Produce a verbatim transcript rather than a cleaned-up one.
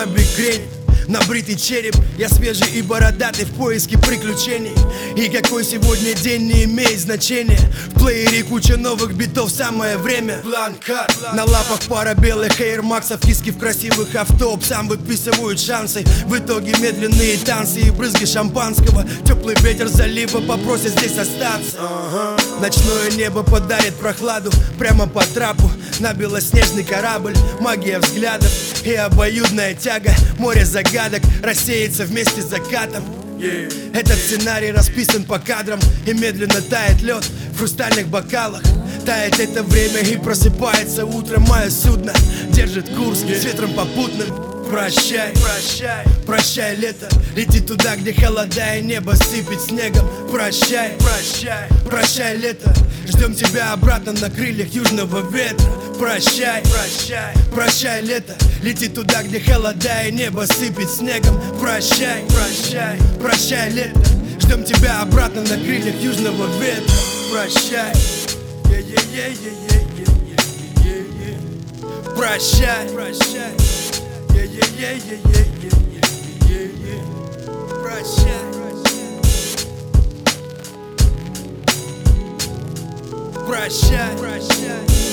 на бигрень, на бритый череп. Я свежий и бородатый в поиске приключений. И какой сегодня день не имеет значения. В плеере куча новых битов, самое время. Бланкар. На лапах пара белых эйрмаксов, киски в красивых авто. Сам выписывают шансы. В итоге медленные танцы и брызги шампанского. Теплый ветер залива попросит здесь остаться. uh-huh. Ночное небо подарит прохладу прямо по трапу на белоснежный корабль. Магия взглядов и обоюдная тяга. Море загадок рассеется вместе с закатом. yeah. Этот сценарий расписан по кадрам. И медленно тает лед в хрустальных бокалах. Тает это время и просыпается утром. Мое судно держит курс yeah. с ветром попутным. Прощай, прощай, прощай, лето. Лети туда, где холода и небо сыпет снегом. Прощай, прощай, прощай, лето. Ждем тебя обратно на крыльях южного ветра. Прощай, прощай, прощай, лето. Лети туда, где холода и небо сыпет снегом. Прощай, прощай, прощай, лето. Ждем тебя обратно на крыльях южного ветра. Прощай, прощай, прощай. Yeah, yeah, yeah, yeah, yeah, yeah, yeah, yeah. Прощай, прощай, прощай.